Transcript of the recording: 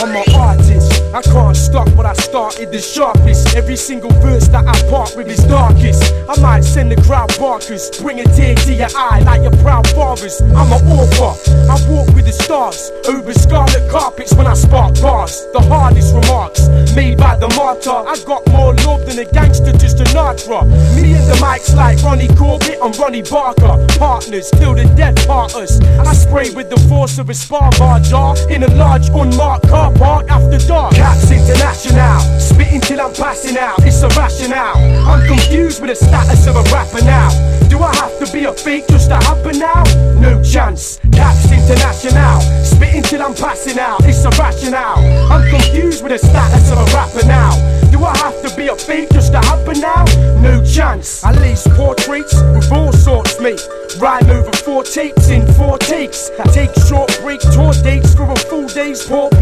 I'm an artist, I can't stop what I started the sharpest. Every single verse that I part with is darkest. I might send the crowd barkers, bring a tear to your eye like your proud fathers. I'm an author, I walk with the stars, over scarlet carpets when I spark bars. The hardest remarks, made by the martyr. I got more love than a gangster, just a Natra. Me and the mics like Ronnie Corbett and Ronnie Barker, partners till the death part us. I spray with the force of a spar bar jar in a large unmarked car park after dark. Caps International, spitting till I'm passing out, it's irrational. I'm confused with the status of a rapper now. Do I have to be a fake just to happen now? No chance. Caps International, spitting till I'm passing out, it's irrational. I'm confused with the status of a rapper now. Do I have to be a fake just to happen now? No chance. I lace portraits with all sorts, mate. Rhyme over 4 tapes in 4 takes. Take short break tour dates for a full day's poor